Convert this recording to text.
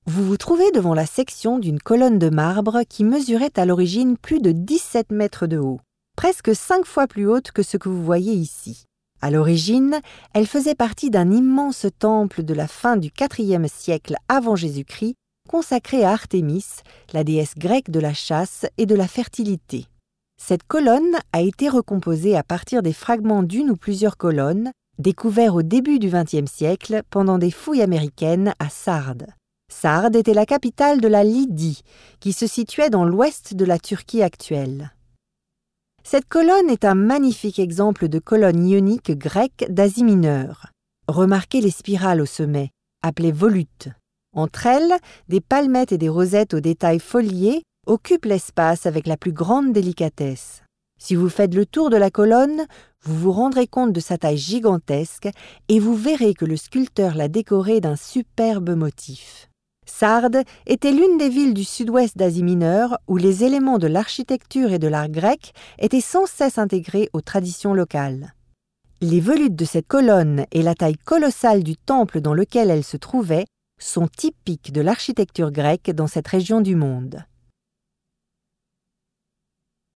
Vous vous trouvez devant la section d'une colonne de marbre qui mesurait à l'origine plus de 17 mètres de haut, presque 5 fois plus haute que ce que vous voyez ici. À l'origine, elle faisait partie d'un immense temple de la fin du IVe siècle avant Jésus-Christ, consacré à Artémis, la déesse grecque de la chasse et de la fertilité. Cette colonne a été recomposée à partir des fragments d'une ou plusieurs colonnes, découverts au début du XXe siècle pendant des fouilles américaines à Sardes. Sardes était la capitale de la Lydie, qui se situait dans l'ouest de la Turquie actuelle. Cette colonne est un magnifique exemple de colonne ionique grecque d'Asie mineure. Remarquez les spirales au sommet, appelées volutes. Entre elles, des palmettes et des rosettes aux détails foliés occupent l'espace avec la plus grande délicatesse. Si vous faites le tour de la colonne, vous vous rendrez compte de sa taille gigantesque et vous verrez que le sculpteur l'a décorée d'un superbe motif. Sardes était l'une des villes du sud-ouest d'Asie mineure où les éléments de l'architecture et de l'art grec étaient sans cesse intégrés aux traditions locales. Les volutes de cette colonne et la taille colossale du temple dans lequel elle se trouvait sont typiques de l'architecture grecque dans cette région du monde.